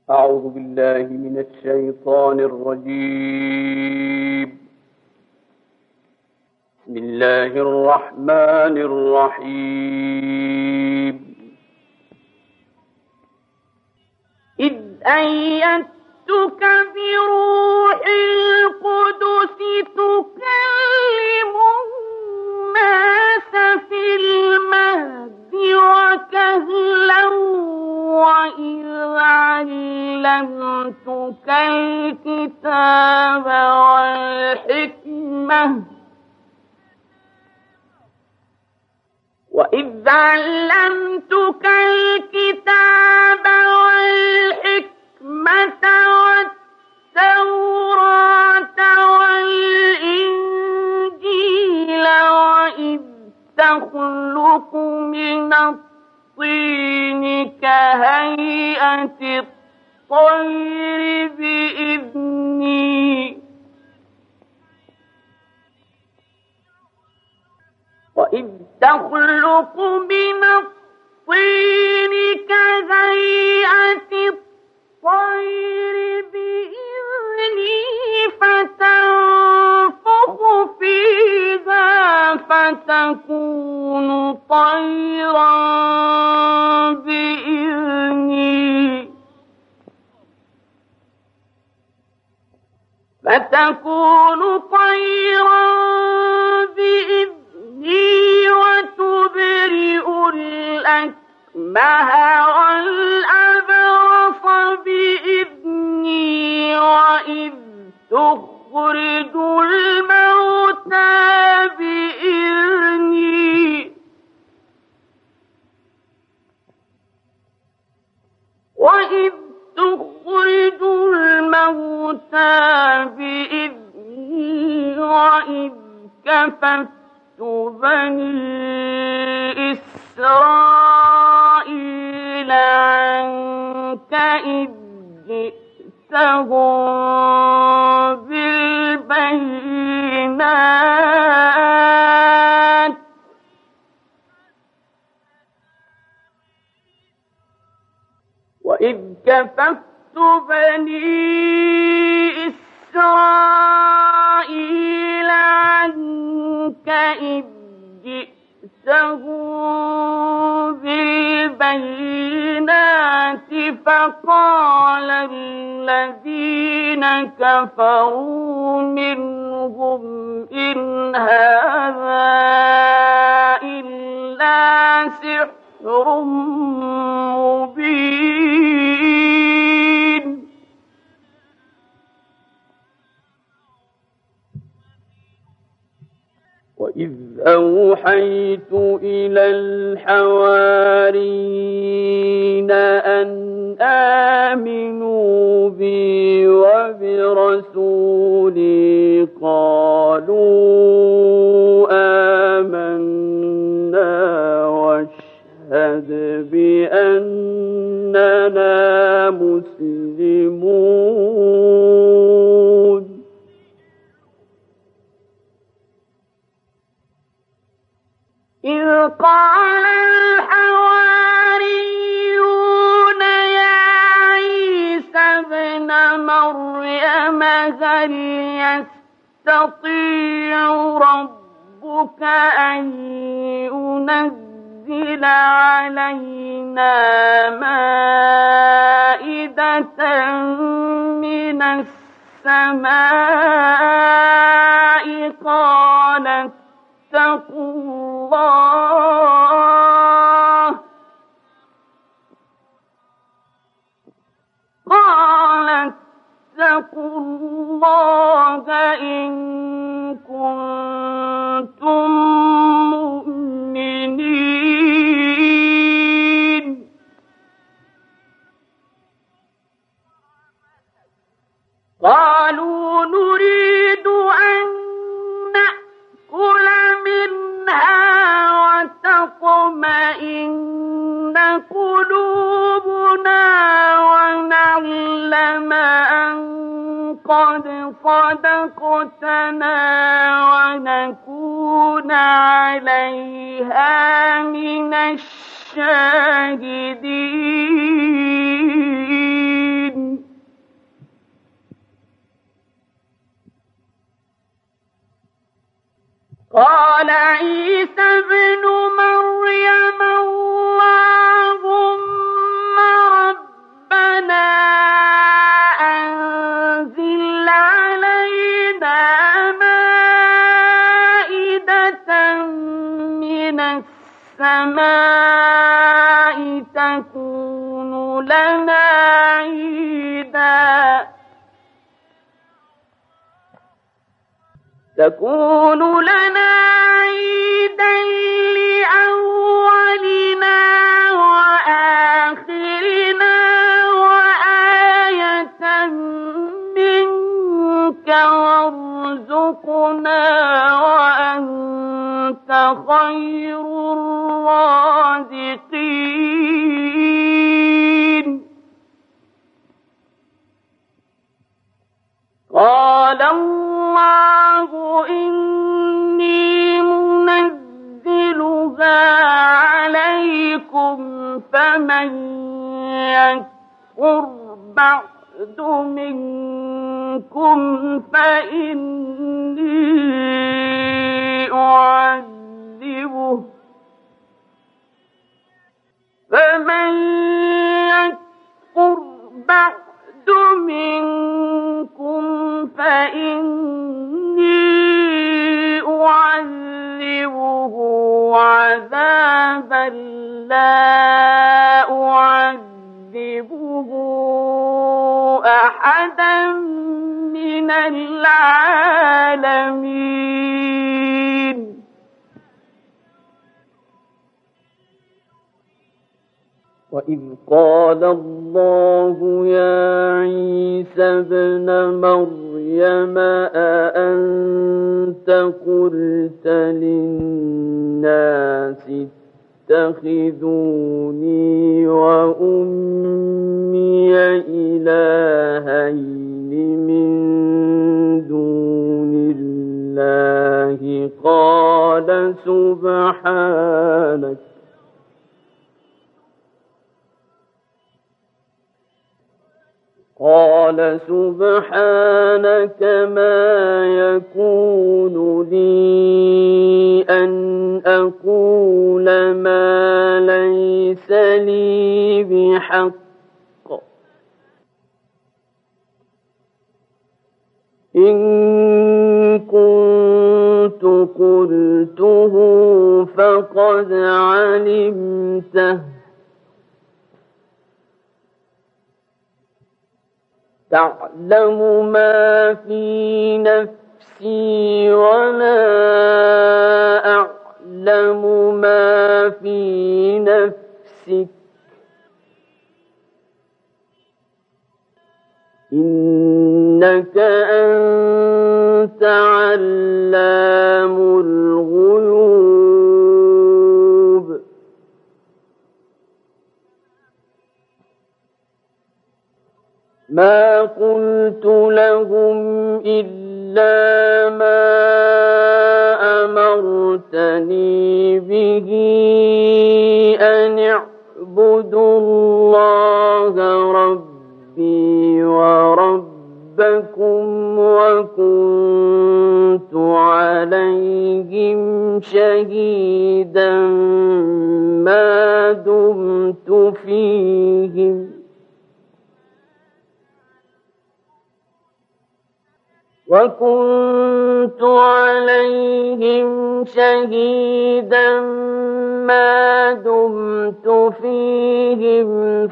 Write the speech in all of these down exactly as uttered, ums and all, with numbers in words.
أعوذ بالله من الشيطان الرجيم. بسم الله الرحمن الرحيم. إذ أيدتك بروح القدس تكلم الناس في المهد وكهلا وإذ علمتك الكتاب والحكمة وإذ علمتك الكتاب والحكمة والتوراة والإنجيل وإذ تخلق من الطين كهيئة الطير بإذني وإذ تخلق من الطين كهيئة الطير بإذني فتنفخ فيها فتكون طيرا بإذني فتكون طيرا بإذني وتبرئ الأكمه والأبرص بإذني وإذ تخرج الموتى بإذني وإذ تخرج الموتى بإذني وإذ كففت بني إسرائيل عنك إذ جئتهم بالبينات وإذ كففت بني إسرائيل عنك إذ جئتهم بالبينات فقال الذين كفروا منهم إن هذا إلا سحر مبين وإذ أوحيت إلى الحواريين أن آمنوا بي وبرسولي قالوا آمنا واشهد بأننا مسلمون إذ قال الحواريون يا عيسى ابن مريم هل يستطيع ربك أن ينزل علينا مائدة من السماء قال اتقوا الله قال اتقوا الله إن كنتم مؤمنين قالوا نريد أن نأكل منها وتطمئن قلوبنا ونعلم أن قد صدقتنا ونكون عليها من الشاهدين ابن مريم اللهم ربنا أنزل علينا مائدة من السماء تكون لنا عيدا تكون لنا عيدا لأولنا وآخرنا وآية منك وارزقنا وأنت خير الرازقين. قال الله إني منزلها عليكم فمن يكفر بعد منكم فإني أعذبه فمن يكفر بعد منكم فإني أعذبه عذابا لا أعذبه أحدا من العالمين. وإذ قال الله يا عيسى ابن مريم أأنت قلت للناس اتخذوني وأمي إلهين من دون الله قال سبحانك قال سبحانك ما يكون لي أن أقول ما ليس لي بحق إن كنت قلته فقد علمته تعلم ما في نفسي ولا أعلم ما في نفسك إنك أنت علام الغيوب. ما قلت لهم إلا ما أمرتني به أن اعبدوا الله ربي وربكم وكنت عليهم شهيدا ما دمت فيهم وكنت عليهم شهيدا ما دمت فيهم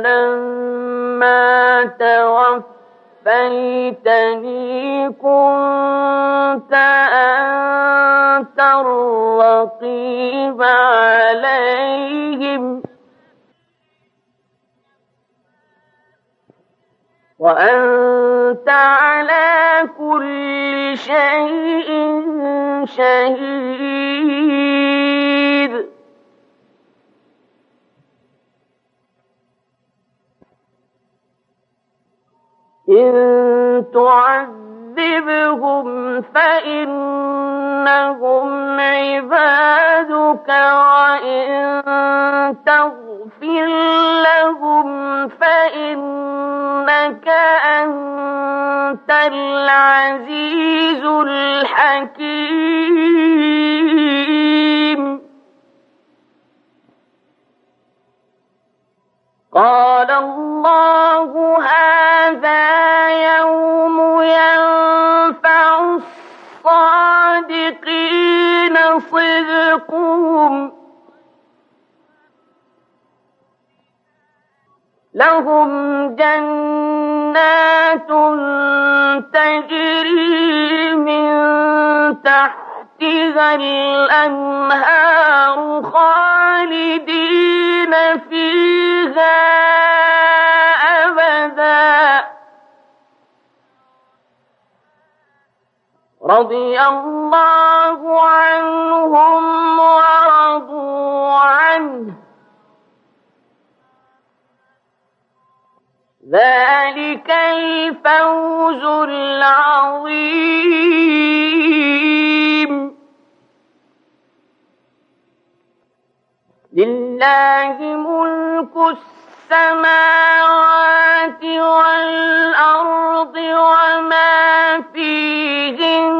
فلما توفيتني كنت أنت الرقيب عليهم وأنت على كل شيء شهيد. إن تعذبهم فإنهم عبادك وإن تغفر لهم فإنك أنت العزيز الحكيم. قال الله هذا يوم ينفع الصادقين صدقهم لهم جنات تجري من تحتها الأنهار خالدين فيها أبدا رضي الله عنهم ورضوا عنه ذلك الفوز العظيم لله ملك السماوات والأرض وما فيهن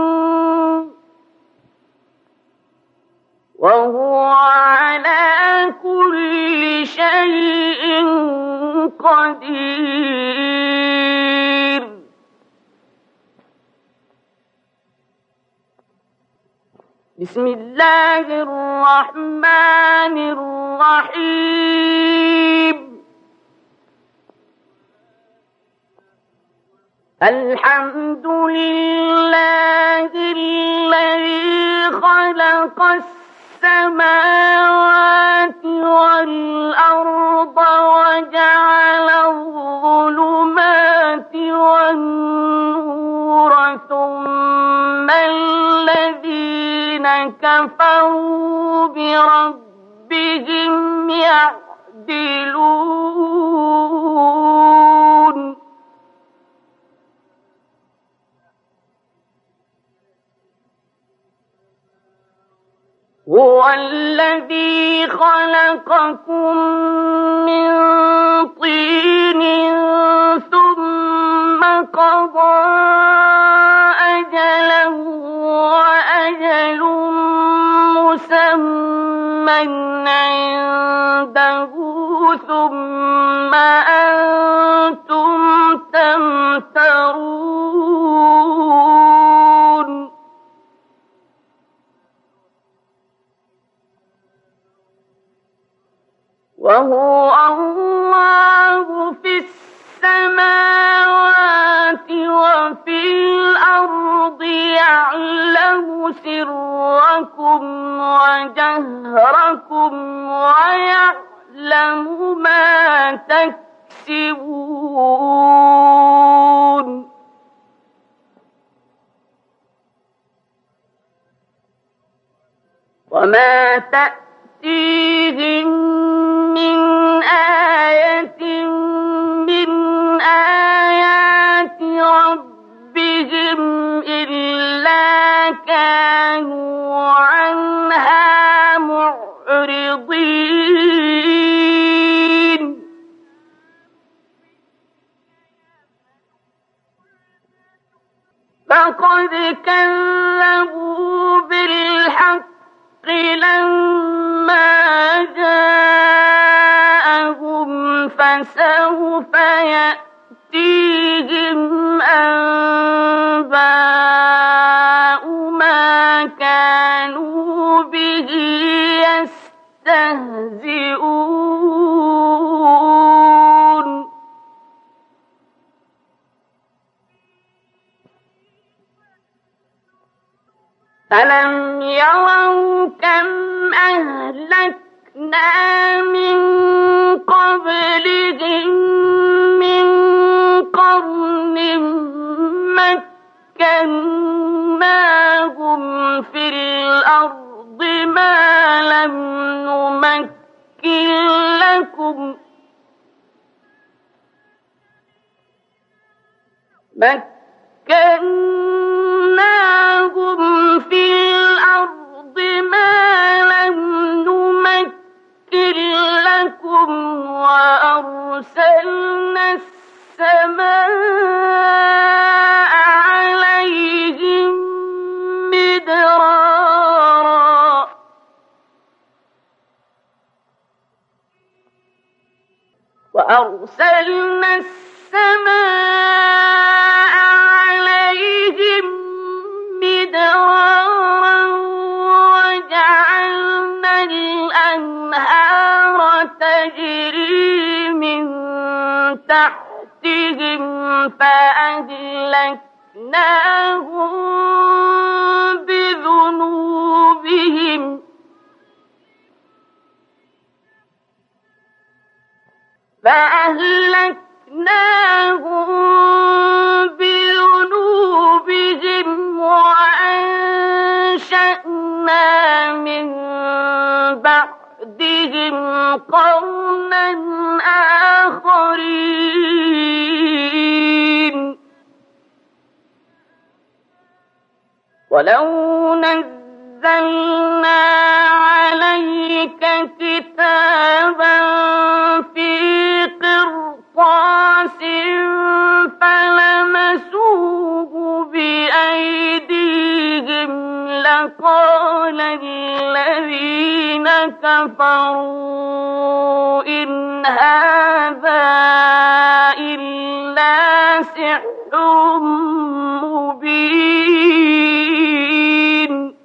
وهو على كل شيء قدير بسم الله الرحمن الرحيم الحمد لله الذي خلق السماوات والأرض وجعل الظلمات والنور ثم الذين كفروا بربهم يعدلون هو الذي خلقكم من طين ثم قضى أجلا وأجل مسمى عنده ثم أنتم تمترون وهو الله في السماوات وفي الأرض يعلم سركم وجهركم ويعلم ما تكسبون وما تأتيهم من آية من آيات ربهم إلا كانوا عنها معرضين فقد كذبوا بالحق لما جاءهم فسوف يأتيهم أنباء ما كانوا به يستهزئون ألم يروا كم أهلكنا من قبلهم من قرن مكناهم في الأرض ما لم نمكن لكم مكناهم في الأرض ما لم نمكن لكم وأرسلنا السماء عليهم مدرارا تحتهم فأهلكناهم بذنوبهم فأهلكناهم بذنوبهم وأنشأنا من بعدهم قرنا آخرين ولو نزلنا عليك كتابا في قرطاس فلمسوه بأيديهم لقال الذين كفروا إن هذا إلا سحر مبين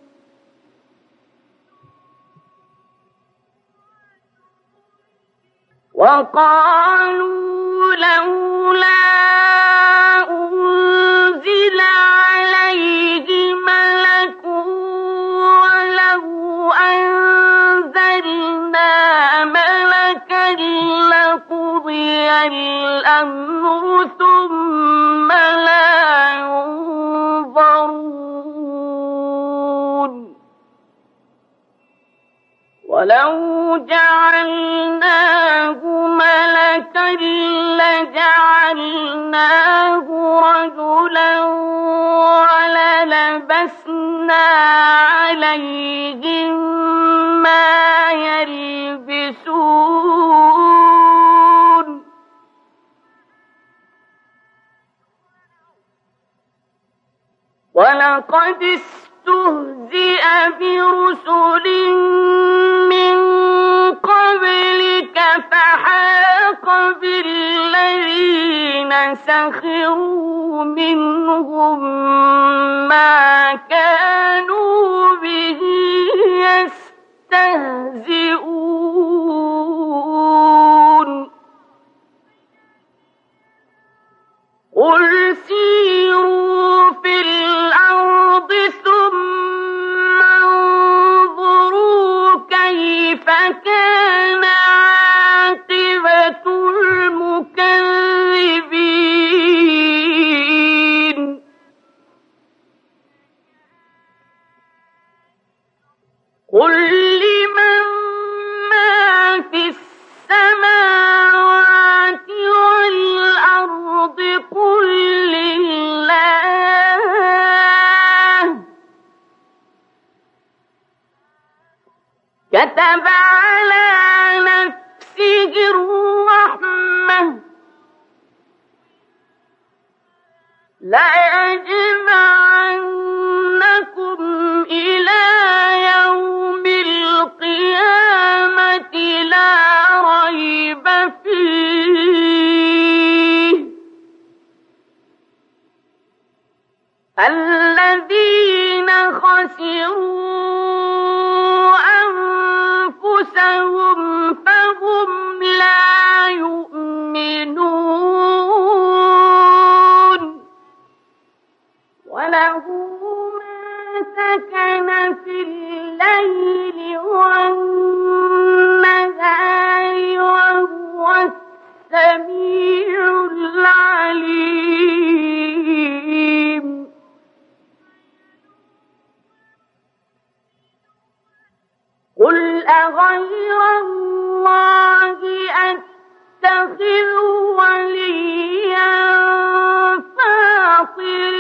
وقالوا لولا أنزل عليه ملك ولو أنزلنا ملكا لقضي الأمر ثم لا ينظرون ولو جعلناه ملكا لجعلناه رجلا وللبسنا عليهم ما يلبسون ولقد استهزئ برسل من قبلك فحاق بالذين سخروا منهم ما كانوا به يستهزئون قل سيروا في الأرض ثم انظروا كيف كان عاقبة المكذبين قل لمن ما في السماوات والأرض قل لله كتب على نفسه الرحمة ليجمعنكم إلى يوم القيامة لا ريب فيه الذين خسروا أنفسهم فهم لا يؤمنون وله ما سكن في الليل والنهار وهو السميع العليم قل أغير الله أتخذ وليا فاطر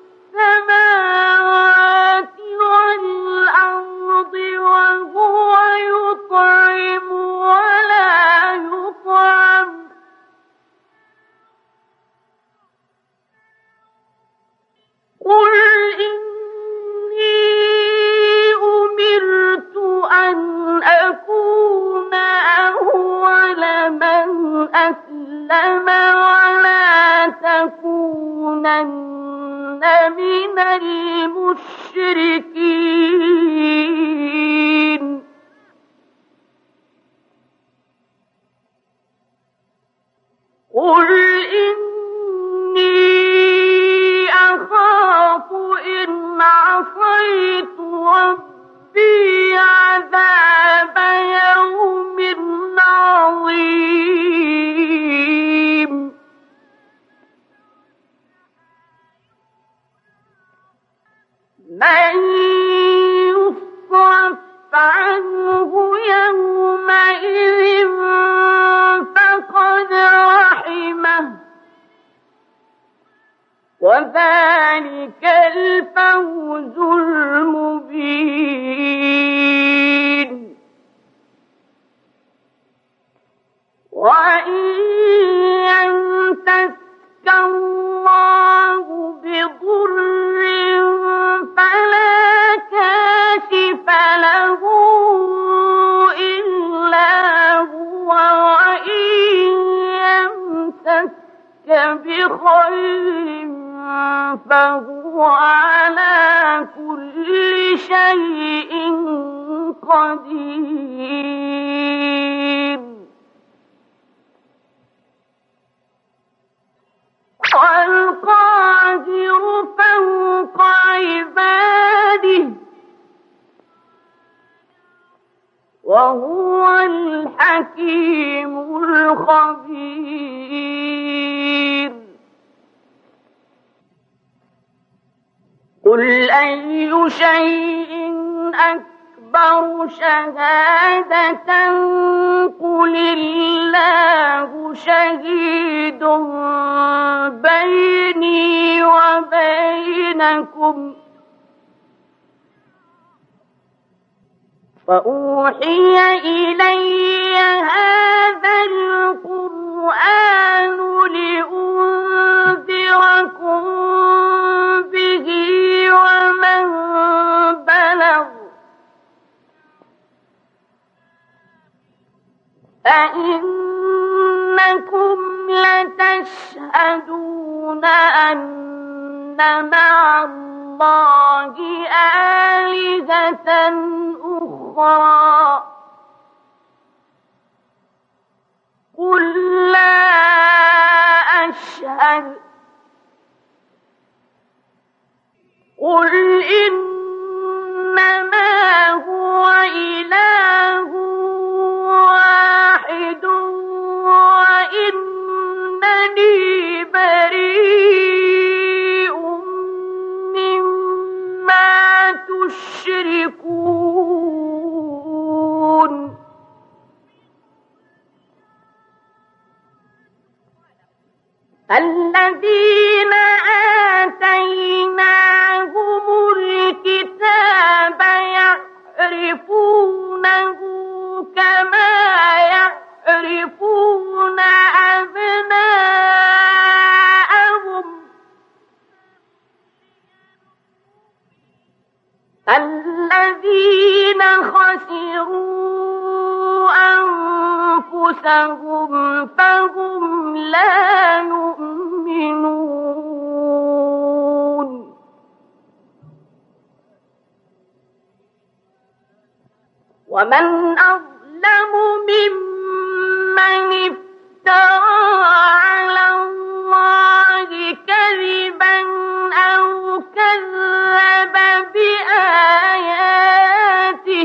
السماوات والأرض وهو يطعم ولا يطعم قل إني أمرت أن أكون أول من أسلم ولا تكونن من المشركين قل إني أخاف إن عصيت ربي عذاب يوم عظيم من يصرف عنه يومئذ فقد رحمه وذلك الفوز المبين وإن يمسسك الله بضر فلا كاشف له إلا هو وإن يمسسك بخير فهو على كل شيء قدير والقادر فوق عباده وهو الحكيم الخبير قل أي شيء أكبر شهادة قل الله شهيد بيني وبينكم فأوحي إلي هذا القرآن لأنذركم به ومن بلغ أئنكم لتشهدون أن مع الله آلهة أخرى قل لا أشهد قل إنما هو إله واحد وإنني بريء مما تشركون الذين آتيناهم الكتاب يعرفونه كما يعرفون أبناءهم الذين خسروا أنفسهم فهم لا يؤمنون ومن أظلم ممن افترى على الله كذبا أو كذب بآياته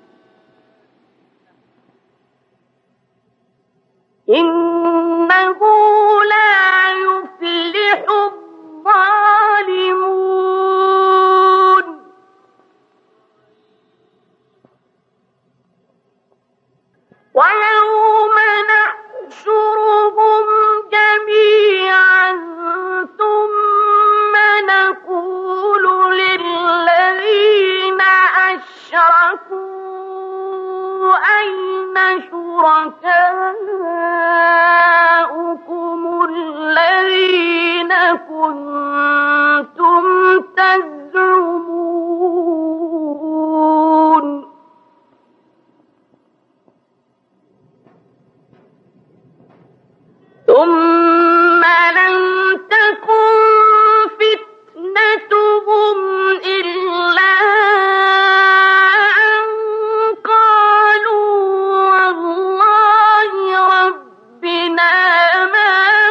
إنه لا يفلح الظالمون ويوم نحشرهم جميعا ثم نقول للذين أشركوا أين شركاؤكم الذين كنتم تزعمون ثم لم تكن فتنتهم إلا أن قالوا والله ربنا ما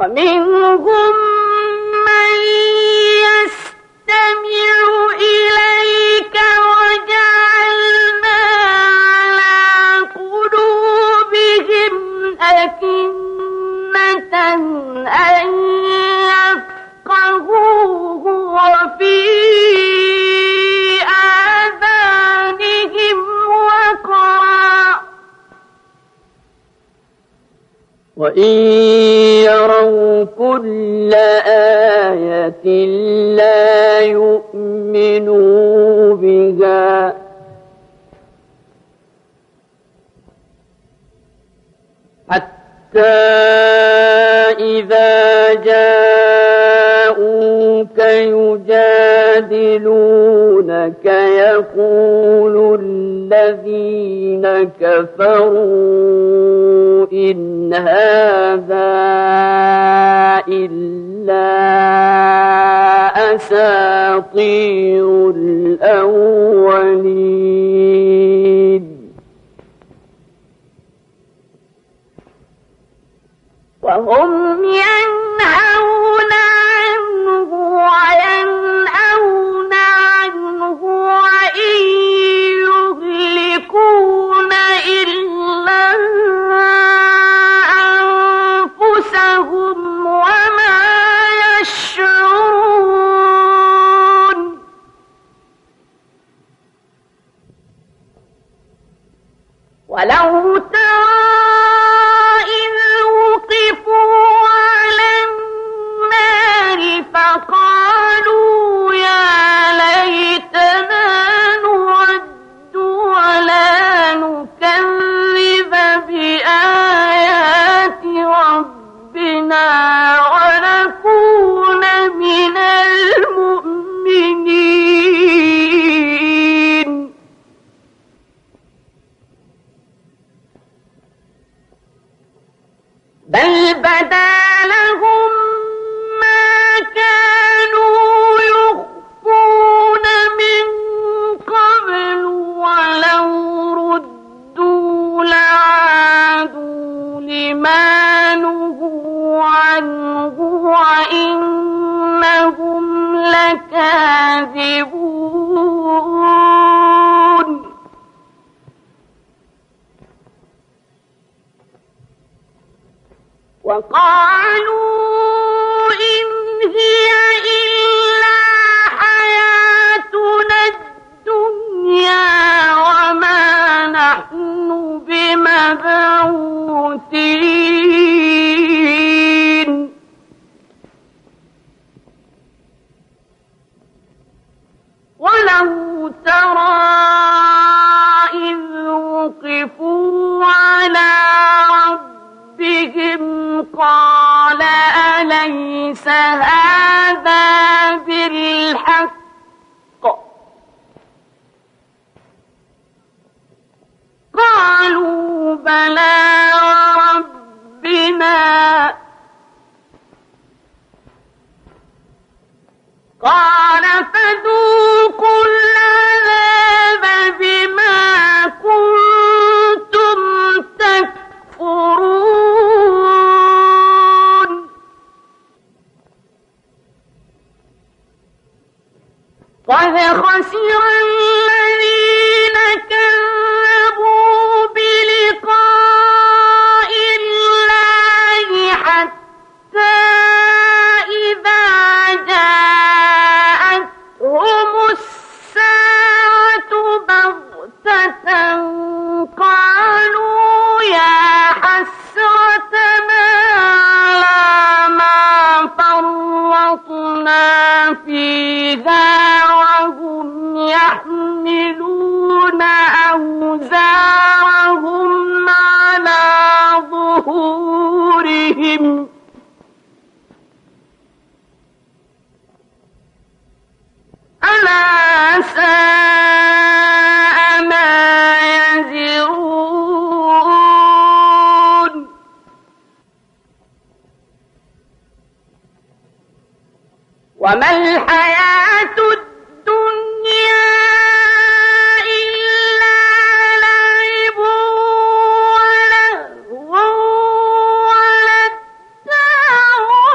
ومنهم من يستمع إليك وجعلنا على قلوبهم أكنة أن يفقهوه وفي آذانهم وقرا وإن يروا كل آية لا يؤمنوا بها حتى إذا جاءوك يجادلونك يقول الذين كفروا إن هذا إلا أساطير الأولين وهم ينهون عنه وينأون عنه وإن يهلكون إلا أنفسهم وما يشعرون ولو ترى فقالوا يا ليتنا نرد ولا نكذب بآيات ربنا ونكون من المؤمنين بل بدا لهم ما نهوا عنه وإنهم لكاذبون وقالوا إن هي إلا حياتنا الدنيا وما نحن بمبعوثين ولو ترى إذ وقفوا على ربهم قال أليس هذا بالحق قالوا بلى وربنا قال فذوقوا العذاب بما كنتم تكفرون قد خسر الذين كذبوا بلقاء الله حتى إذا جاءتهم الساعة بغتة قالوا يا حسرتنا على ما فرطنا فيها وهم يحملون أوزارهم على ظهورهم ألا ساء ما يزرون وما الحياة الدنيا إلا لعب ولهو وللدار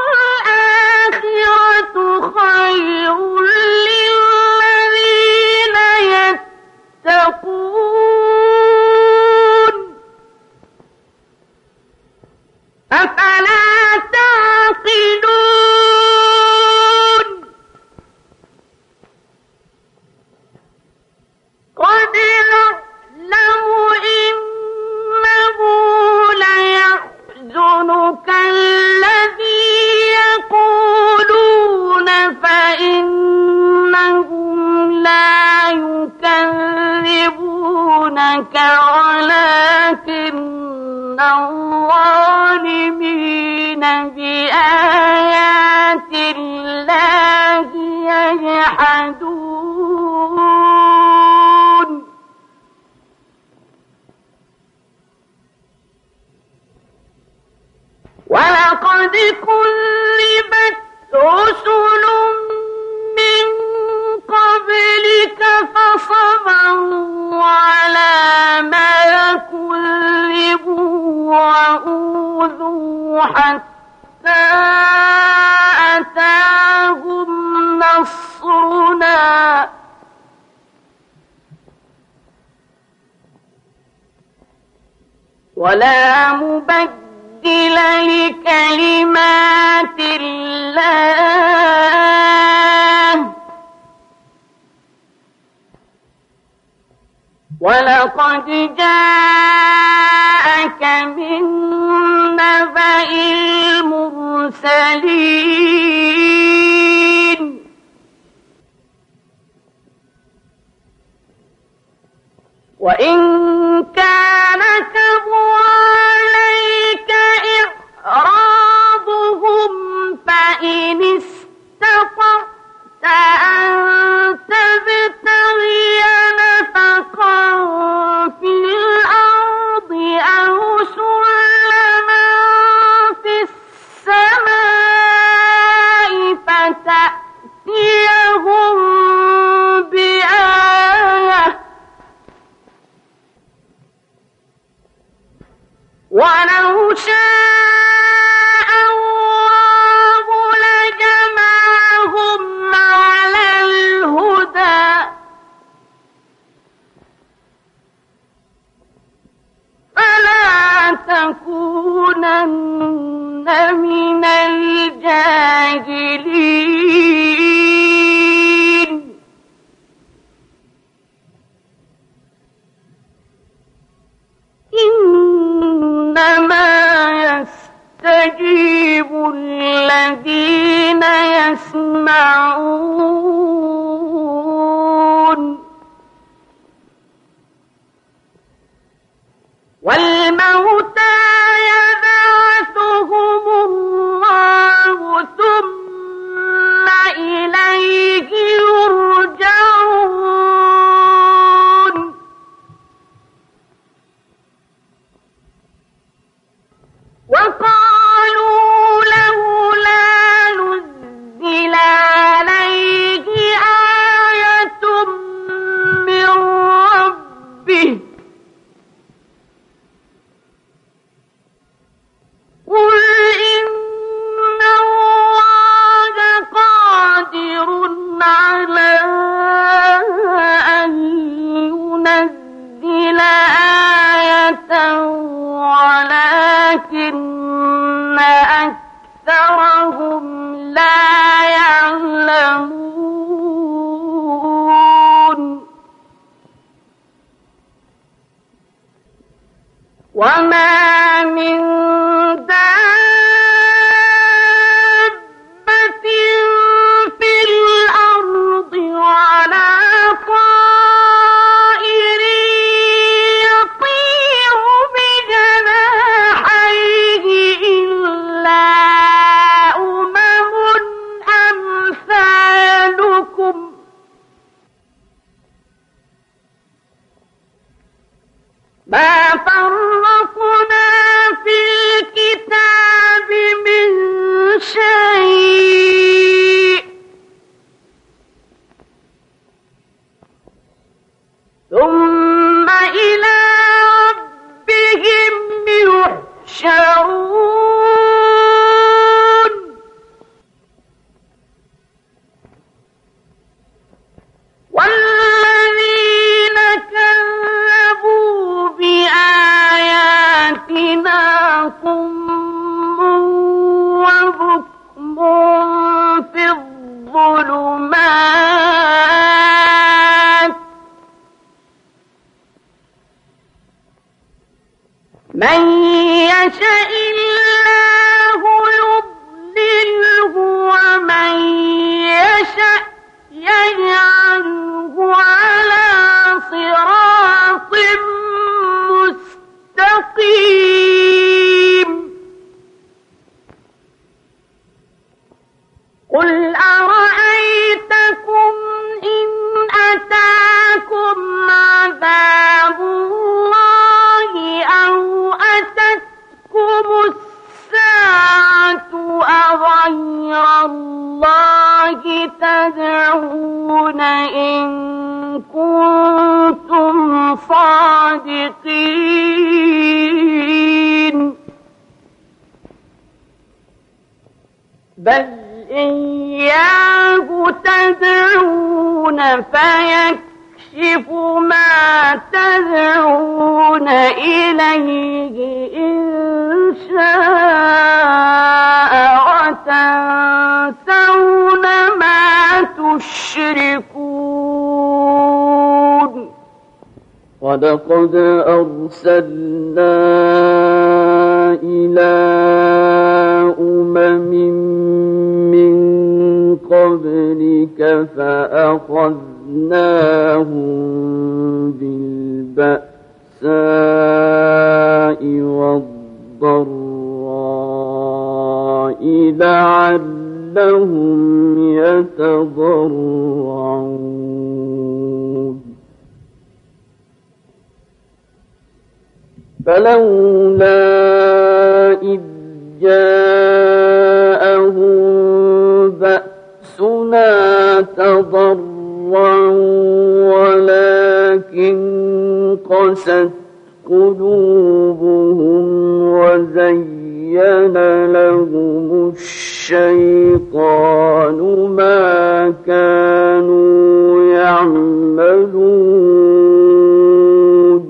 بآيات الله يجحدون ولقد كذبت رسل من قبلك فصبروا على ما كذبوا وأوذوا حتى أتاهم نصرنا ولا مبدل لكلمات الله ولقد جاءك من نبأ المرسلين وإن كان كبر عليك إعراضهم فإن استطعت أن تبتغي نفقا في الأرض أو سلما في السماء فتأتيهم بآية ولو شاء الله لجمعهم على الهدى فلا تكونن من الجاهلين إنما يستجيب الذين يسمعون والموتى يبعثهم الله ثم إليه يرجعون وقالوا لولا نزل عليه آية من ربه قل إن الله قادر على أن ينزل آية ولكن أكثرهم لا يعلمون وما من دابة في الأرض ولا طائر يطير بجناحيه إلا أمم أمثالكم ما فرقنا في الكتاب من شيء ثم إلى ربهم يحشرون والذين كذبوا بآياتنا صم وبكم في الظلمات من يشاء الله يضلله ومن يشاء يجعله على صراط مستقيم غير الله تدعون إن كنتم صادقين بل إياه تدعون فيكشف ما تدعون إليه إن شاء وتنسون ما تشركون ولقد أرسلنا إلى أمم من قبلك فأخذناهم بالبأساء والضراء لعلهم يتضرعون فلولا إذ جاءهم بأسنا تضرعوا ولكن قست قلوبهم وزين لهم الشيطان ما كانوا يعملون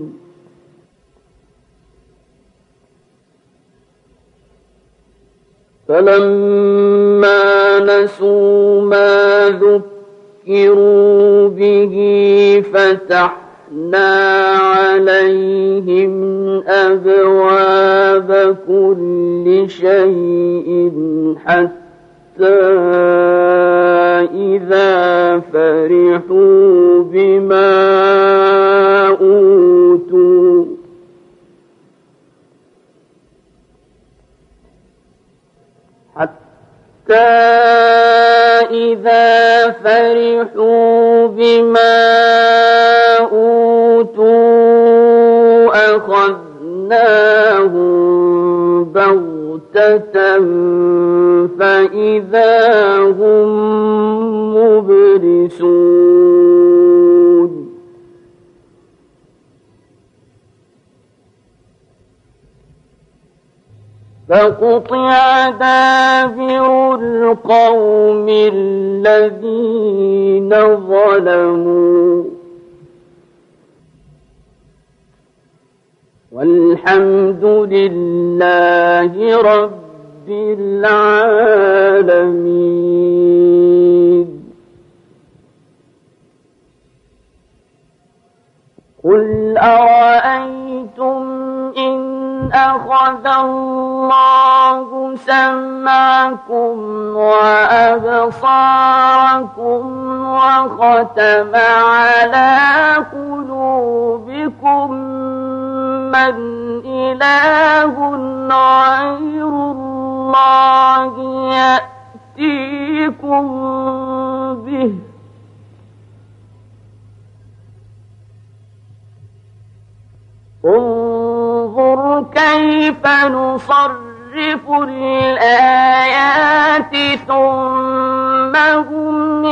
فلما نسوا ما ذكروا به فتحنا عليهم أبواب كل شيء حتى إذا فرحوا بما أوتوا حتى إذا فرحوا بما أوتوا أخذناهم بغتة فإذا هم مبلسون فقطع دابر القوم الذين ظلموا والحمد لله رب العالمين قل أرأيتم إن أخذ الله سمعكم وأبصاركم وختم على قلوبكم من إله غير الله يأتيكم به انظر كيف نصرف الآيات ثم هم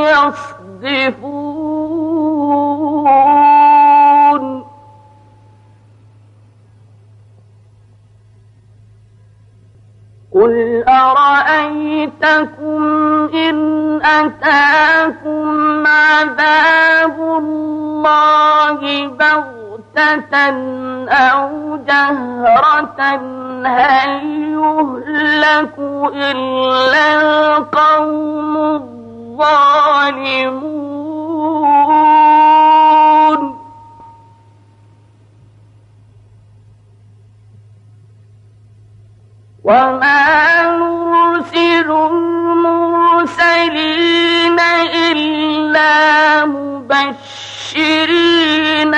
يصدفون قل أرأيتكم إن أتاكم عذاب الله بغتة أو جهرة هل يهلك إلا القوم الظالمون وما نرسل المرسلين إلا مبشرين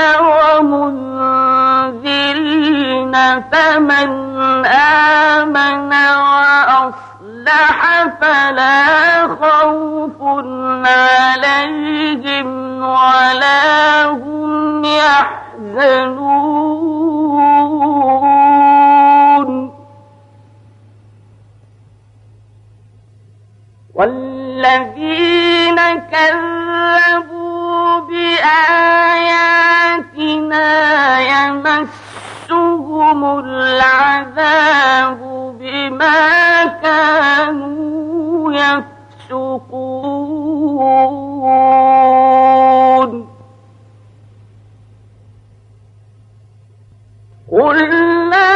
ومنذرين فمن آمن وأصلح فلا خوف عليهم ولا هم يحزنون العذاب بما كانوا يفسقون قل لا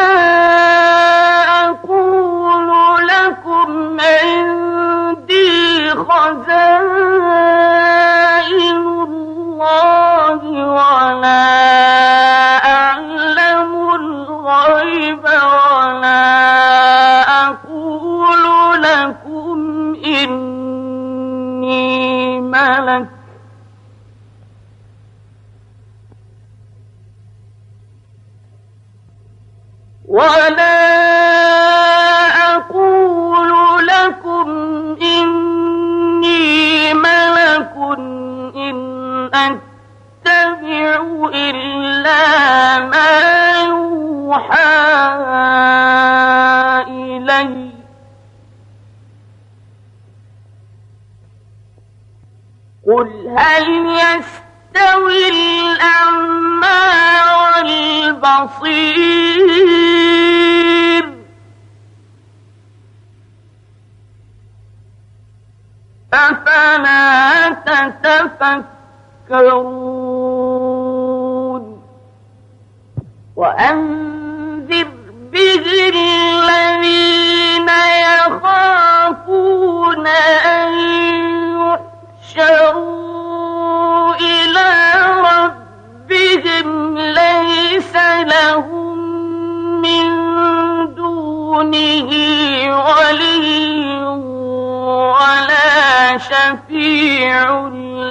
أقول لكم عندي خزائن الله ولا أعلم الغيب ولا أقول لكم إني ملك ولا أقول لكم إني ملك إن أتبع إلا ما يوحى إلي قل هل يستوي الأعمى والبصير أفلا تتفكرون وأنذر به الذين يخافون أن يحشروا إلى ربهم ليس لهم من دونه ولي ولا شفيع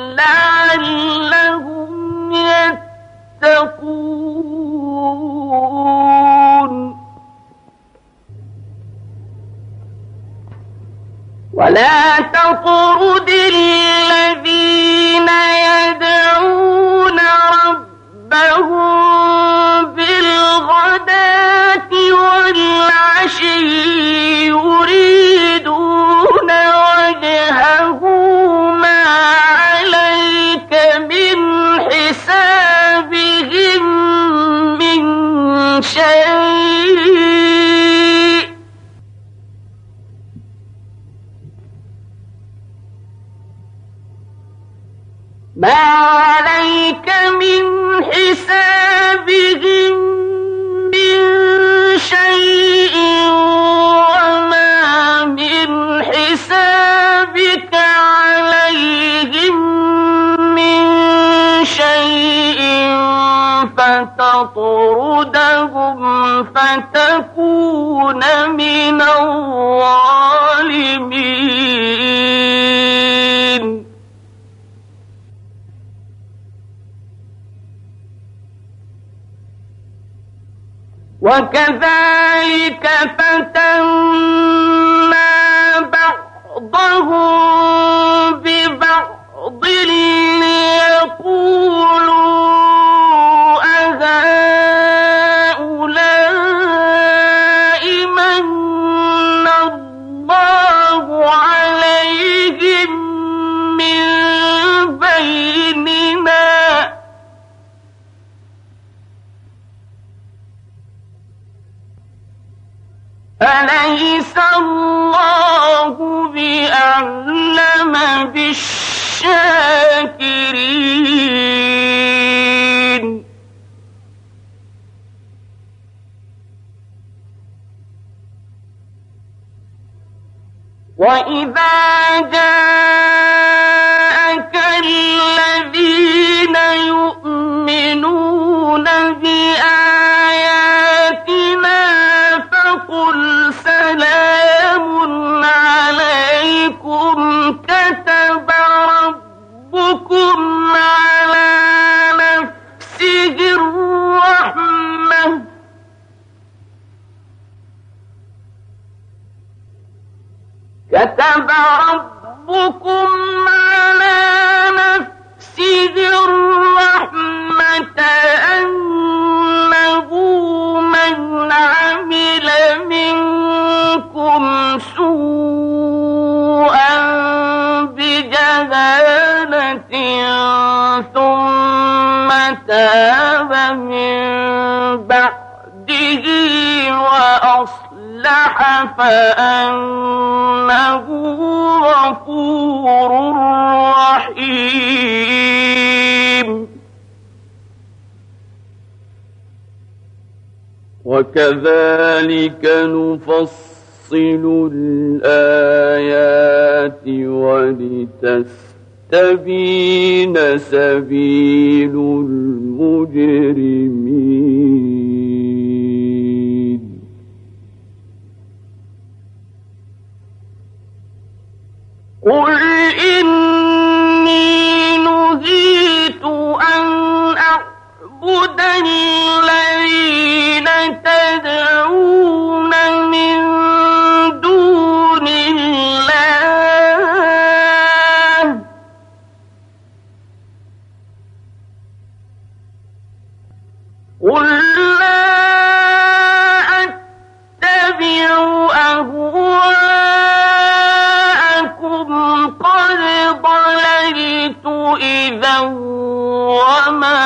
لعلهم يتقون ولا تطرد الذين يدعون ربهم بالغداة والعشي يريدون وجهه ما عليك من حسابهم من شيء ما عليك من حسابهم من شيء وما من حسابك عليهم من شيء فتطردهم فتكون من الظالمين وكذلك فتنا بعضهم ببعض ليقولوا أهؤلاء من الله عليهم من بيننا أليس الله بأعلم بالشاكرين وإذا جاءك الذين يؤمنون بآياتنا فقل سلام عليكم كتب ربكم على نفسه الرحمة كتب ربكم على نفسه الرحمة أنه من عمل منكم سوءا بجهالة ثم تاب من بعده وأصلح أفلح فأنه غفور رحيم. وكذلك نفصل الآيات ولتستبين سبيل المجرمين. قل إني نهيت أن أعبد الذين تدعون من دون الله قل لا أتبع أهواءكم قد ضللت إذا وما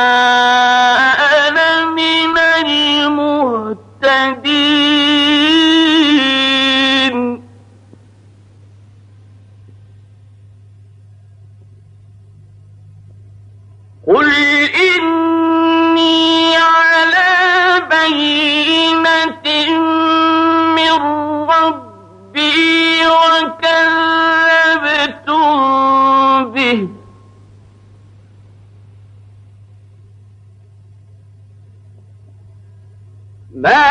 أنا من المهتدين. قل إني على بينة من ربي وكذبتم به ما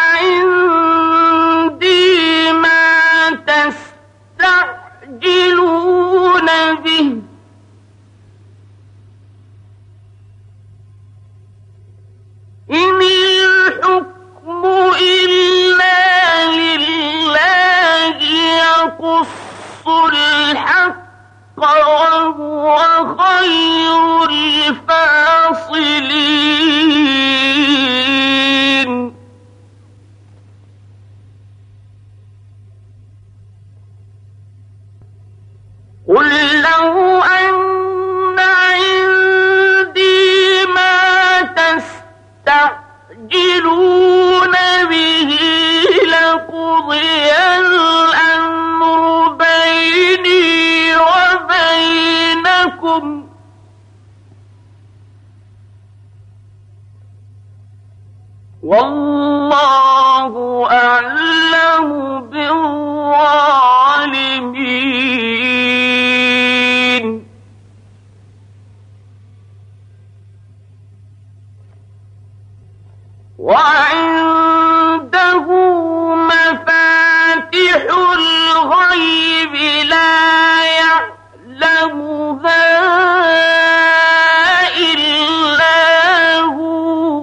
عندي ما تستعجلون به إن الحكم إلا لله يقص الحق وهو خير الفاصلين. قل لو أن عندي ما تستعجلون به لقضي الأمر بيني وبينكم والله أعلم بالظالمين. وعنده مفاتح الغيب لا يعلمها إلا هو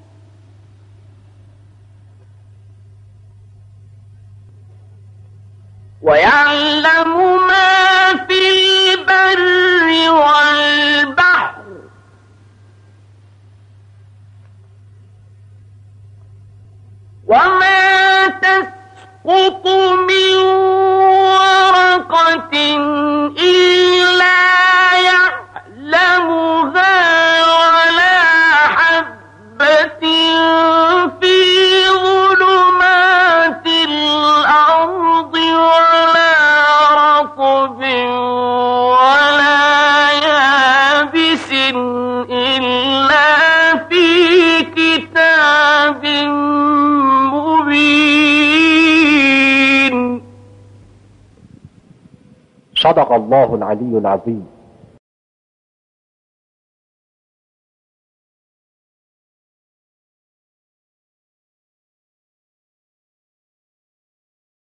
ويعلم ما في البر والبحر وما تسقط من ورقة إلا يعلمها ولا حبة في ظلمات الأرض ولا رطب ولا يابس إلا في كتاب مبين. صدق الله العلي العظيم.